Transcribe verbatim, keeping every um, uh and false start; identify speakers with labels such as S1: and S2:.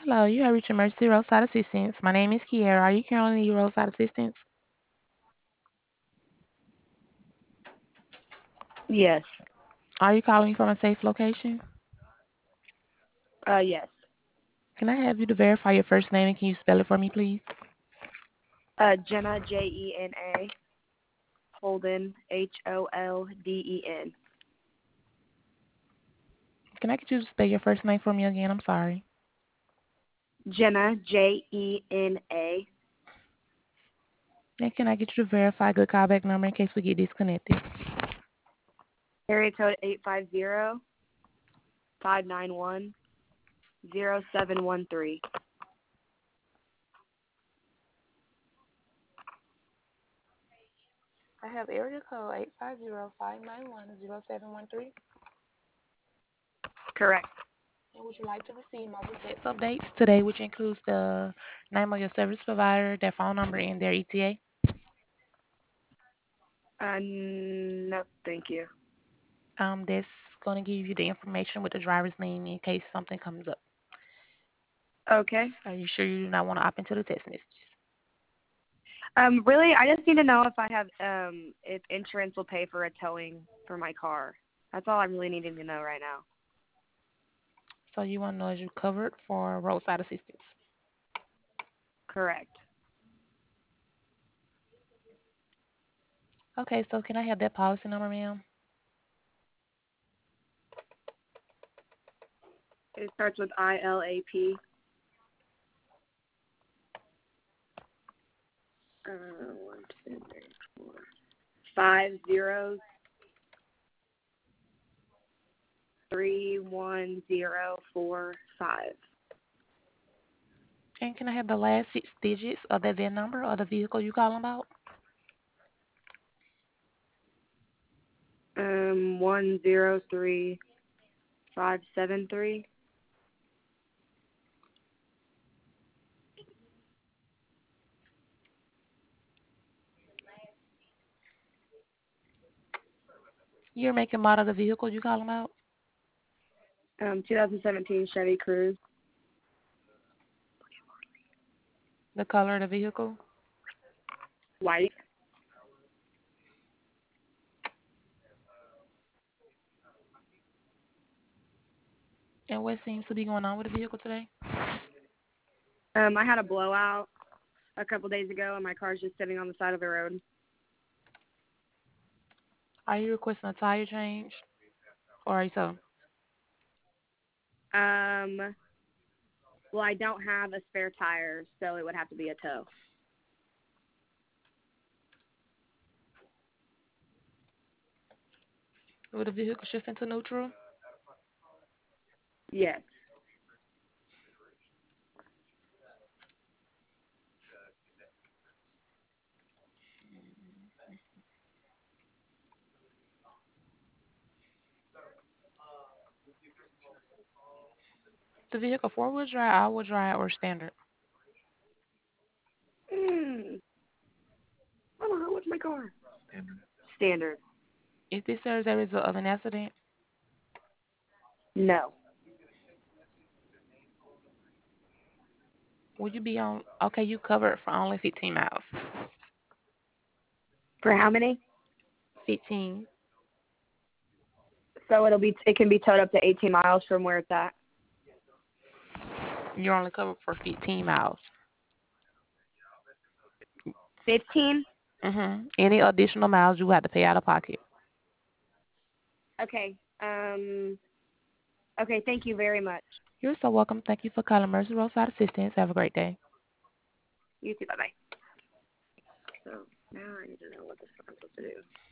S1: Hello, you have reached Emergency Roadside Assistance. My name is Kiera. Are you currently need roadside assistance?
S2: Yes.
S1: Are you calling from a safe location?
S2: Uh, yes.
S1: Can I have you to verify your first name and can you spell it for me, please?
S2: Uh, Jenna, J E N A, Holden, H O L D E N.
S1: Can I get you to spell your first name for me again? I'm sorry.
S2: Jenna, J E N A.
S1: And can I get you to verify a good callback number in case we get disconnected?
S2: Area code eight five zero, five nine one, zero seven one three.
S1: I have area code eight five zero, five nine one, zero seven one three.
S2: Correct.
S1: And would you like to receive mobile text updates today, which includes the name of your service provider, their phone number, and their E T A?
S2: Uh, no, thank you.
S1: Um, that's going to give you the information with the driver's name in case something comes up.
S2: Okay.
S1: Are you sure you do not want to opt into the text messages?
S2: Um, really, I just need to know if I have, um, if insurance will pay for a towing for my car. That's all I'm really needing to know right now.
S1: So you want to know if you're covered for roadside assistance.
S2: Correct.
S1: Okay, so can I have that policy number, ma'am?
S2: It starts with I L A P. Uh, one, two, three, four. Five zeros, three one zero four five.
S1: And can I have the last six digits of that V I N number or the vehicle you calling about?
S2: Um, one zero three five seven three.
S1: Year, make, and model of the vehicle you calling about?
S2: Um, twenty seventeen Chevy Cruze.
S1: The color of the vehicle?
S2: White.
S1: And what seems to be going on with the vehicle today?
S2: Um, I had a blowout a couple days ago, and my car's just sitting on the side of the road.
S1: Are you requesting a tire change? Or are you so?
S2: Um, well, I don't have a spare tire, so it would have to be a tow.
S1: Will the vehicle shift into neutral?
S2: Yes.
S1: The vehicle four-wheel drive, all-wheel drive, or standard?
S2: Mm. Mama, what's my car? Standard.
S1: Is this as a result of an accident?
S2: No.
S1: Will you be on? Okay, you covered for only fifteen miles.
S2: For how many?
S1: fifteen.
S2: So it'll be it can be towed up to eighteen miles from where it's at.
S1: You're only covered for fifteen miles.
S2: Fifteen.
S1: Mhm. Any additional miles you have to pay out of pocket.
S2: Okay. Um. Okay. Thank you very much.
S1: You're so welcome. Thank you for calling Mercy Roadside Assistance. Have a great day.
S2: You too. Bye bye. So now I need to know what this I'm supposed to do.